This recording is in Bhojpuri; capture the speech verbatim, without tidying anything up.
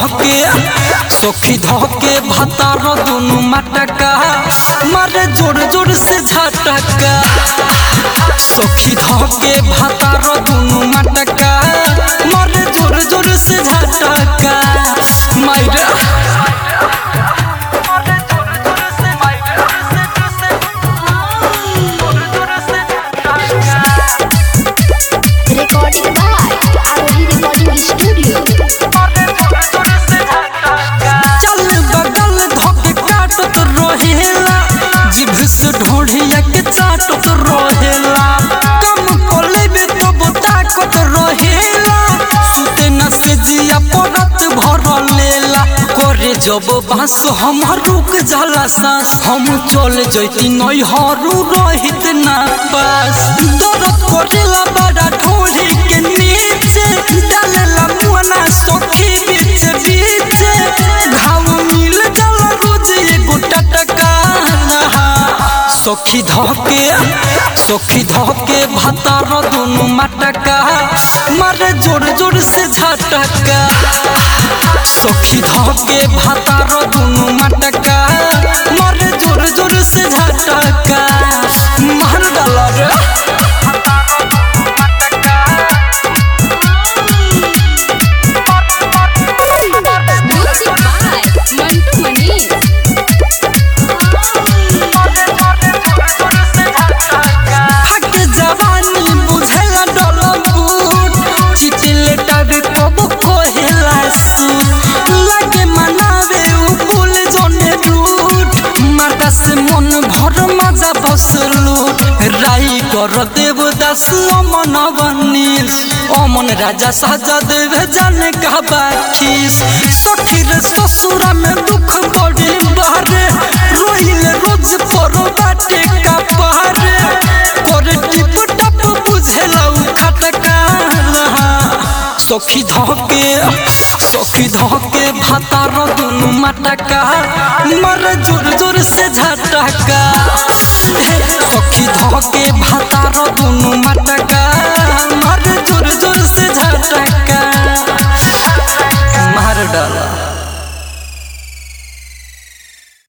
धके सखी धके भातार दोनों मटका मारे जोर जोर से झटका। सखी धके भातार दोनों मटका मारे जोर जोर से झटका। Myra Recording by Arohi Recording Studio. चल बगल धके काटत रहेला जिभ से ढोढ़िया के चाटत रहेला। कम कोलेबे तब ताकत रहेला सुते न से जिया परत भर लेला। करे जब बांस हम रुक जाला सांस हम चल जैती नैहरू रहित ना पास। दर्द करेला बड़ा ढोढ़ी के नीचे डालेला मुआना सखी बीच बीच घाव मिल जाला रोज एगो टटका। सखी धके सखी धके भातार दोनों मटका मारे जोर जोर से झटका। सखी धके भातार दोनों मटका मारे जोर जोर से झटका। मार डाला रे Music by Mantu Mani. हक जवानी बुझेला डलबूट चिचिले टावे कब कोहेला सूट लगे मनावे उ बुल जने रूट माता से मन भर मजा बसलूट। राई कर देवदास अमन बनील अमन राजा साजा देवे जाने का बाखीस। सखी रे ससुरा में दुख बड़ी बारे रोइले रोज पर बाटे का पारे करे टिप टप बुझेला उ खटका। सखी धके सखी धके भातार दोनों मटका मारे जोर जोर से झटका। सखी धके भातार दोनों मटका